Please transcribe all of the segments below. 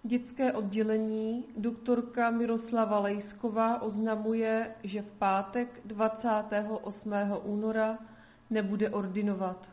Dětské oddělení doktorka Miroslava Lejsková oznamuje, že v pátek 28. února nebude ordinovat.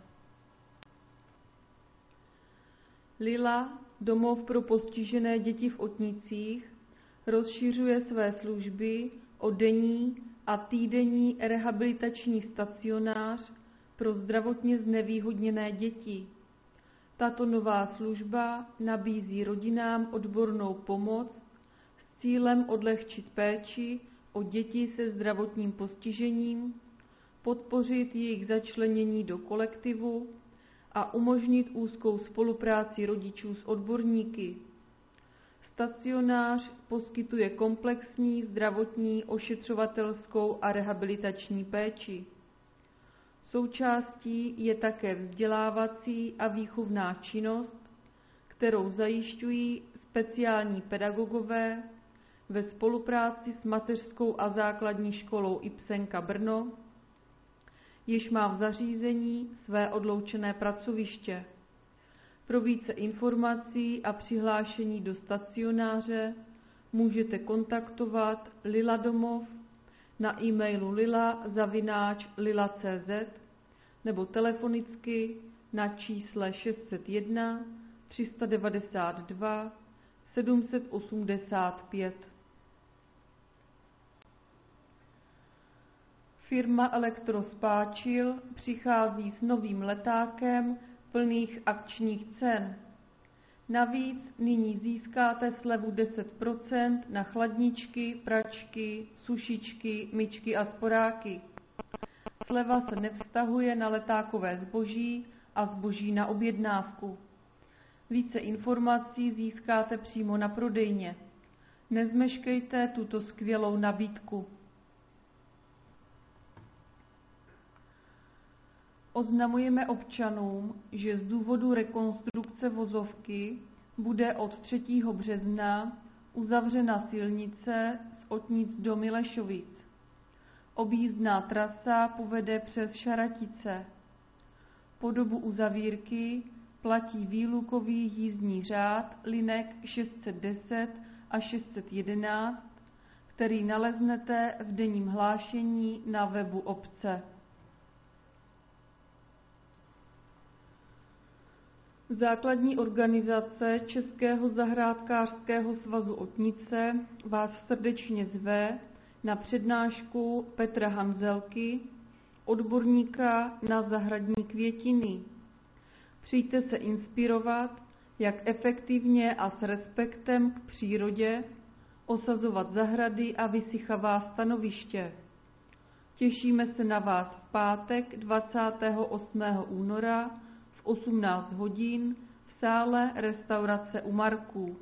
Lila, domov pro postižené děti v Otnicích, rozšiřuje své služby o denní a týdenní rehabilitační stacionář pro zdravotně znevýhodněné děti. Tato nová služba nabízí rodinám odbornou pomoc s cílem odlehčit péči o děti se zdravotním postižením, podpořit jejich začlenění do kolektivu a umožnit úzkou spolupráci rodičů s odborníky. Stacionář poskytuje komplexní zdravotní, ošetřovatelskou a rehabilitační péči. Součástí je také vzdělávací a výchovná činnost, kterou zajišťují speciální pedagogové ve spolupráci s mateřskou a základní školou Ipsenka Brno, jež má v zařízení své odloučené pracoviště. Pro více informací a přihlášení do stacionáře můžete kontaktovat Lila domov na e-mailu lila@lila.cz nebo telefonicky na čísle 601 392 785. Firma Elektrospáčil přichází s novým letákem plných akčních cen. Navíc nyní získáte slevu 10% na chladničky, pračky, sušičky, myčky a sporáky. Sleva se nevztahuje na letákové zboží a zboží na objednávku. Více informací získáte přímo na prodejně. Nezmeškejte tuto skvělou nabídku. Oznamujeme občanům, že z důvodu rekonstrukce vozovky bude od 3. března uzavřena silnice z Otnic do Milešovic. Objízdná trasa povede přes Šaratice. Po dobu uzavírky platí výlukový jízdní řád linek 610 a 611, který naleznete v denním hlášení na webu obce. Základní organizace Českého zahrádkářského svazu Otnice vás srdečně zve na přednášku Petra Hanzelky, odborníka na zahradní květiny. Přijďte se inspirovat, jak efektivně a s respektem k přírodě osazovat zahrady a vysychavá stanoviště. Těšíme se na vás v pátek 28. února v 18 hodin v sále restaurace U Marků.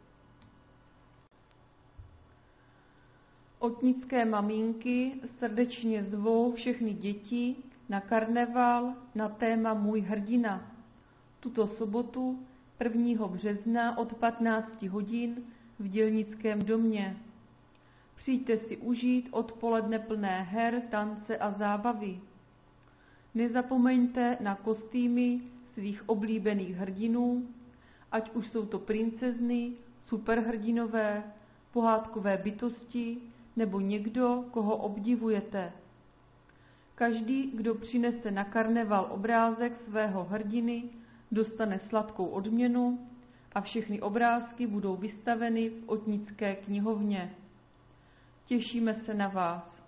Otnické maminky srdečně zvou všechny děti na karneval na téma Můj hrdina. Tuto sobotu 1. března od 15 hodin v Dělnickém domě. Přijďte si užít odpoledne plné her, tance a zábavy. Nezapomeňte na kostýmy svých oblíbených hrdinů, ať už jsou to princezny, superhrdinové, pohádkové bytosti nebo někdo, koho obdivujete. Každý, kdo přinese na karneval obrázek svého hrdiny, dostane sladkou odměnu a všechny obrázky budou vystaveny v Otnické knihovně. Těšíme se na vás.